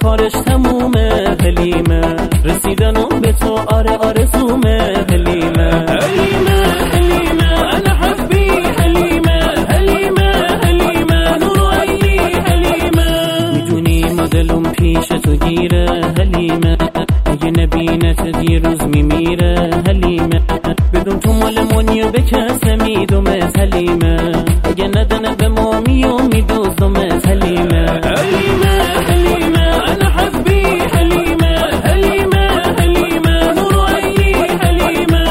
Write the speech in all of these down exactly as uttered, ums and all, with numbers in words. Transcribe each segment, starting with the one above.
کارش تمومه. حلیمه رسیدنم به تو آره آرزومه. حلیمه حلیمه حلیمه انا حبی. حلیمه حلیمه حلیمه نور عینی. حلیمه میدونی ما دلم پیش تو گیره. حلیمه اگه نبینت دیروز میمیره. حلیمه بدون تو مال منی و به کسه میدومت. حلیمه اگه ندنه به ما میو میدوزدومت. حلیمه حلیمه حلیمه انا حبی. حلیمه حلیمه حلیمه نور عینی. حلیمه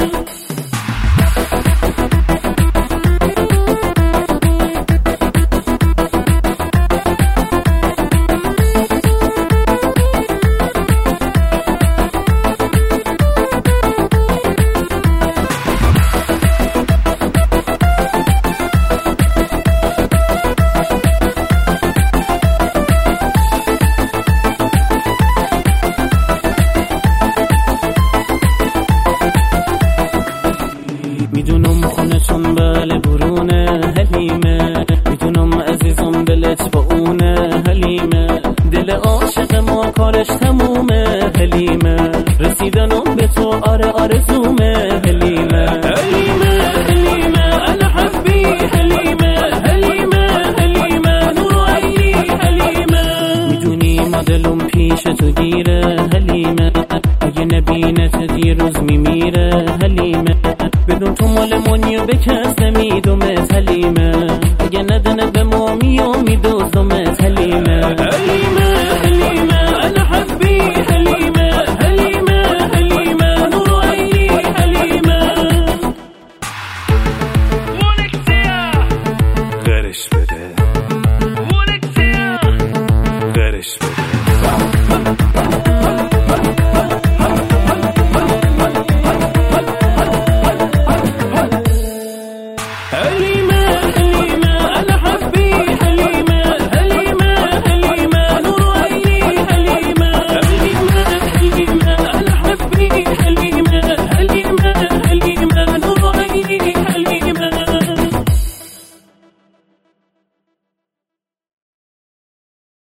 میدونم خونتون بله برونه. حلیمه میدونم عزیزم دلت با اونه. حلیمه دل عاشق ما کارش تمومه. حلیمه رسیدنم به تو آره آرزومه. حلیمه حلیمه حلیمه انا حبی. حلیمه حلیمه حلیمه نور عینی. حلیمه میدونی ما دلم پیش تو گیره. حلیمه اگه نبینت دیروز میمیره. حلیمه بدون تو مال منی و به کس